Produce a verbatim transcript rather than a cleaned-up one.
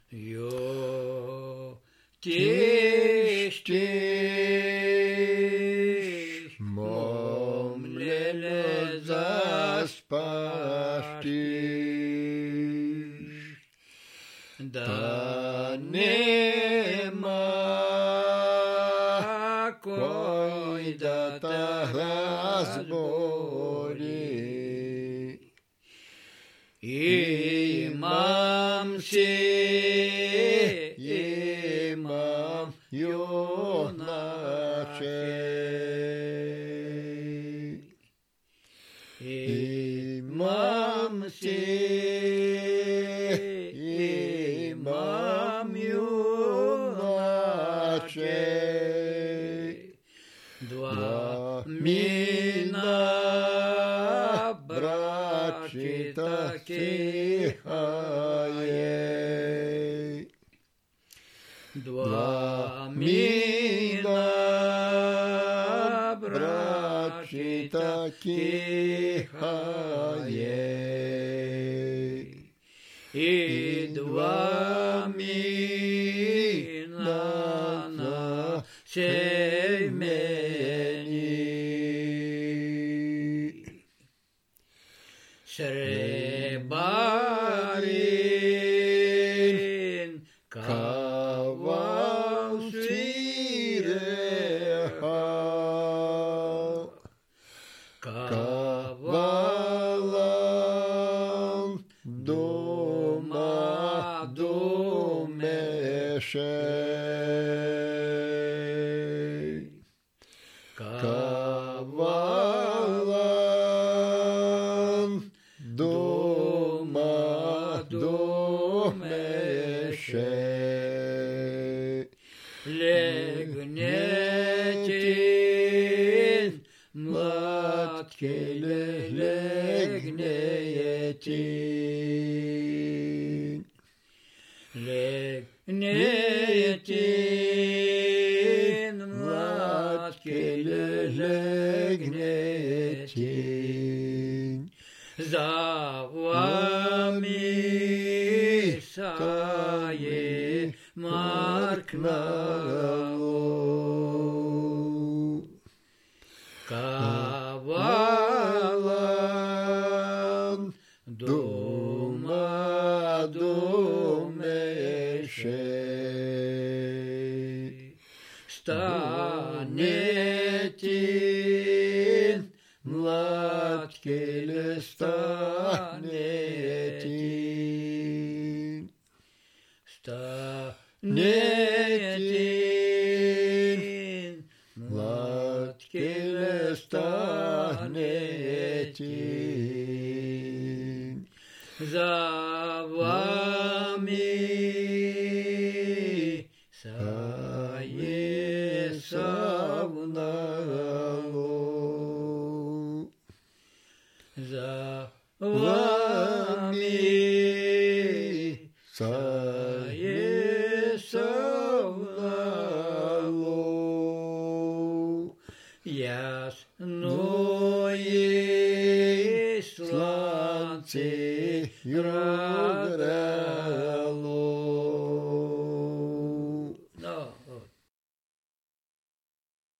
Jo tisch tisch mom lele zaspastiš da nema koji da ta razbori. Imam se, imam junače, imam se, imam junače, dva mina braći takihaje, dva mina braći takihaje, i dva mina na semeni. Srebarin kaval svireha, kavalan doma domeše, kavalan doma domeše, legnetin mlatkele legnetin, legnetin mlatkele legnetin, zavami saye marknalo, kavalan doma domeše, stanetin mlatkele stanetin, stanetin mlatkele stanetin, zavami saye savnalo, zavami saye savnalo, jasno je slanci